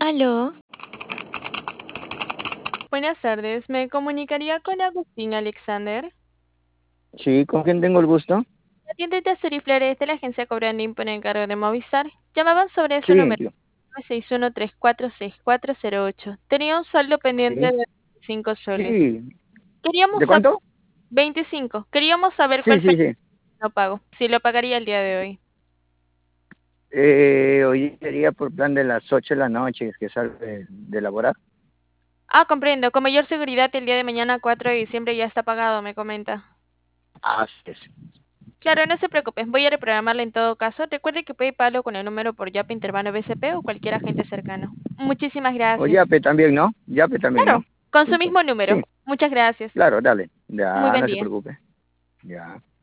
Aló, Buenas tardes, me comunicaría con Agustín Alexander. sí, ¿con quién tengo el gusto? La tienda de Flores de la agencia Cobrandín por encargo de Movistar. Llamaban sobre su Sí, número 961-346408. Tenía un saldo pendiente sí, de 25 soles. sí. Queríamos ¿De saber cuánto? 25. Queríamos saber Sí, cuál fue sí, sí. el no pago. Si lo pagaría el día de hoy. Hoy sería por plan de las 8 de la noche que salgo de laborar. Ah, comprendo. Con mayor seguridad el día de mañana 4 de diciembre ya está pagado, me comenta. Así es. Claro, no se preocupe, voy a reprogramarla en todo caso. Recuerde que puede pagarlo con el número por Yape Intervano BCP o cualquier agente cercano. Muchísimas O gracias. Yape también, ¿no? Yape también, Claro, ¿no? con su Listo. mismo número. Sí, Muchas gracias. claro, dale. Muy Ya, buen no se día. preocupe. Ya.